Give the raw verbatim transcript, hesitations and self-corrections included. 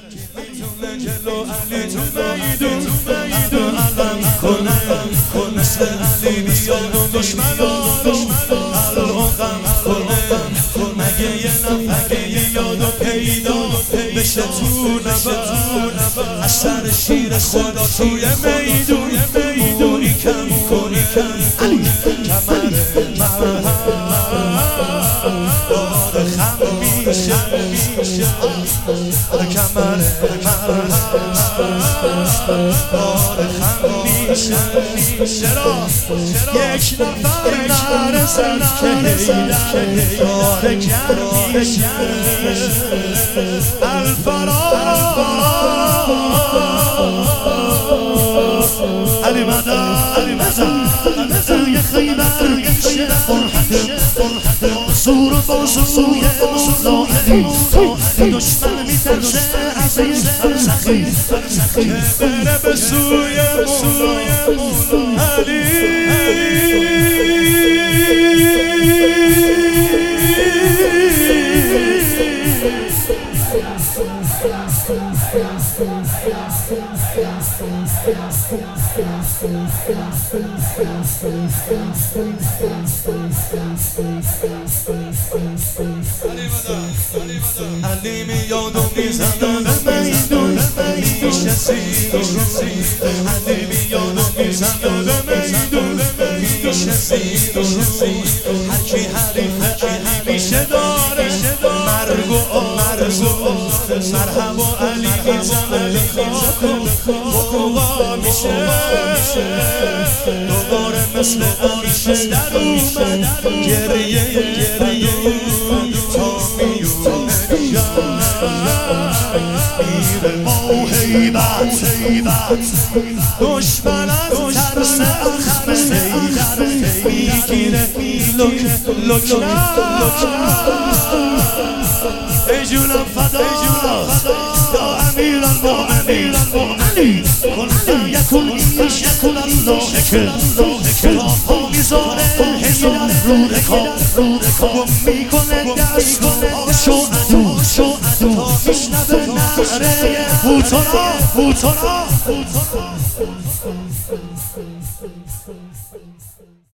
میتونه جلو علی تو میدون علم کنه مثل علی بیاد و دشمنانو الان غم کنه مگه یه نفر یاد و پیدا بشه تو نبر از سر شیر خدا توی میدون موری کم کنی کم علی کمره بار خم میشه کمره بار خم میشه چرا یک نفر نرسد که داره گرم میشه الفراز علی مدد علی مدد یه خیبر میشه فرحت بازور و بازوی مولا علی دشمن میترسه از این فرسخی که بره به سوی مولا علی علی میاد و میزنه به میدون میشه سید علی میاد و میزنه به میدون میشه سید هر کی حریف علی میشه داره مرگ و آرزو مرحب و علی میزنه به خاک و میشه دوباره مثل آتش در اومد گریه گریه تا میونه میره با هیبت دشمن از ترس آخر حیدر میگیره لک لک ای جونم فدا یا امیر المؤمنین علی کن یکون ایش یکون الله که پا میذاره هزار رو رکاب گم میکنه دست آشو عدو تا میشنبه نهره بوتورا